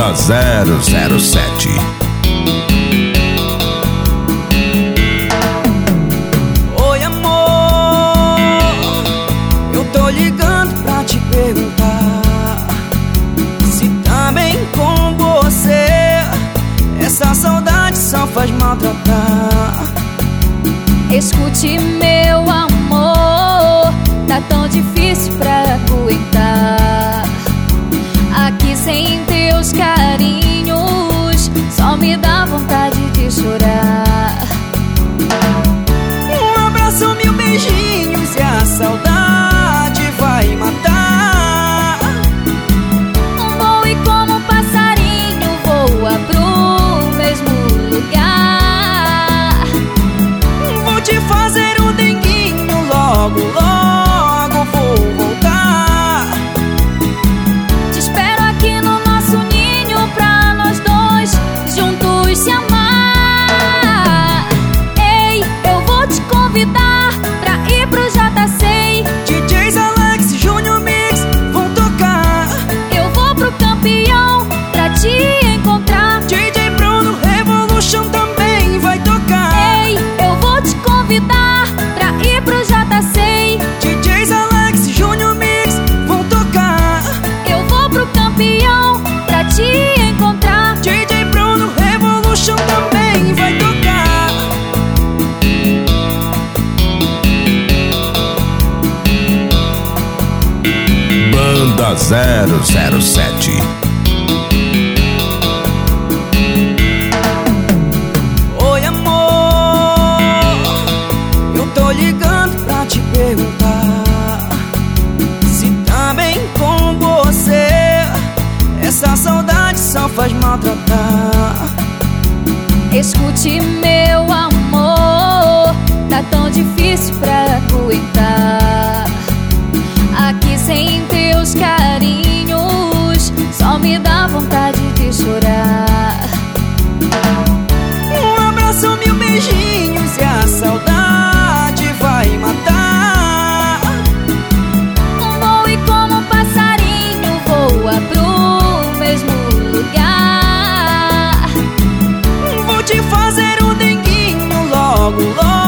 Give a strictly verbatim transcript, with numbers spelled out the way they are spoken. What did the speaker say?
Banda zero zero sete. Oi amor, eu tô ligando pra te perguntar se tá bem com você. Essa saudade só faz maltratar. Escute meu amor, tá tão difícil pra aguentar. Aqui sem teus carinhos, só me dá vontade de chorar. Um abraço, mil beijinhos e a saudade vai matar. Vou e como um passarinho voa pro mesmo lugar. Vou te fazer um denguinho, logo, logo vou voltar. Te espero aqui no nosso ninho pra nós dois juntos se amar. Ei, eu vou te convidar pra ir pro J C. D Js Alex e Júnior Mix vão tocar. Eu vou pro Campeão pra te encontrar. D J Bruno Revolution também vai tocar. Ei, eu vou te convidar pra ir pro J C. D Js Alex e Júnior Mix vão tocar. Eu vou pro Campeão pra te encontrar. D J Bruno Revolution também vai tocar. Banda zero zero sete. Oi amor, eu tô ligando pra te perguntar se tá bem com você. Essa saudade só faz maltratar. Escute meu amor, tá tão difícil pra aguentar. Aqui sem teus carinhos, só me dá vontade de chorar. Um abraço, mil beijinhos e a saudade vai matar. Vou e como um passarinho voa pro mesmo lugar. Vou te fazer um denguinho, logo, logo